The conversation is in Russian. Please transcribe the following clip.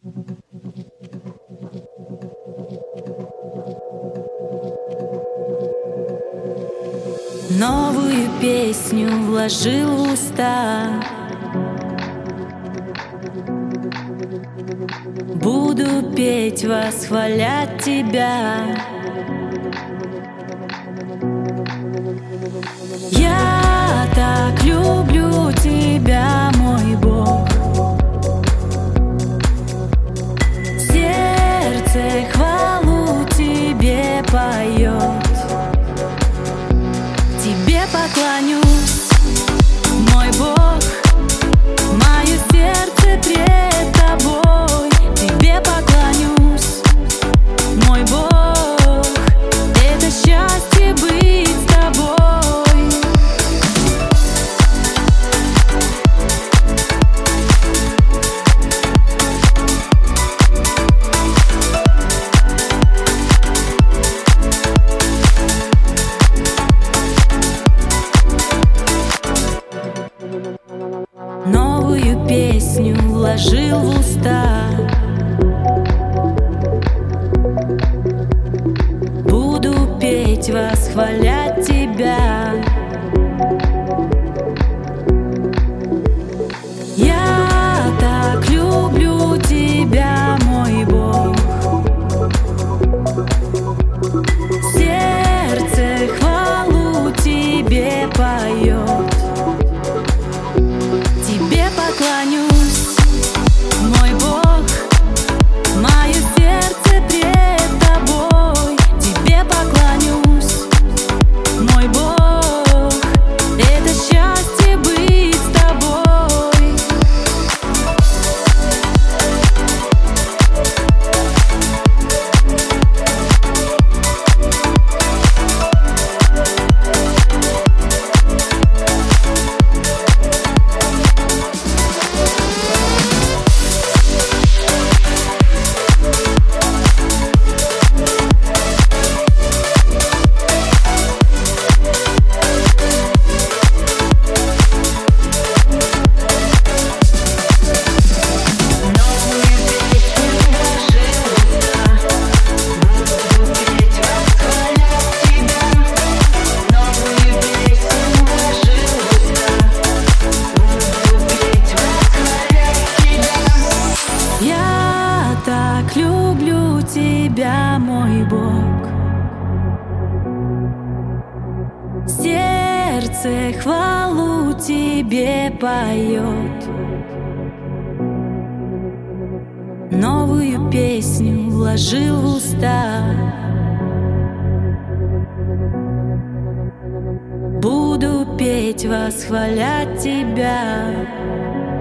Новую песню вложил в уста. Буду петь, восхвалять тебя. Я так люблю тебя, мой Бог. Сердце хвалу тебе поет. Тебе поклонюсь, мой Бог. Мое сердце пред тобой. Тебе поклонюсь, мой Бог. Это счастье быть с тобой. Новую песню вложил в уста. Буду петь, восхвалять тебя. Я так люблю тебя, мой Бог. Сердце хвалу тебе поет. Тебе поклонюсь, мой Бог. Мое сердце пред тобой. Тебе поклонюсь, мой Бог. Это счастье быть с тобой. Я так люблю тебя, мой Бог. Сердце хвалу тебе поет. Новую песню вложил в уста. Буду петь, восхвалять тебя.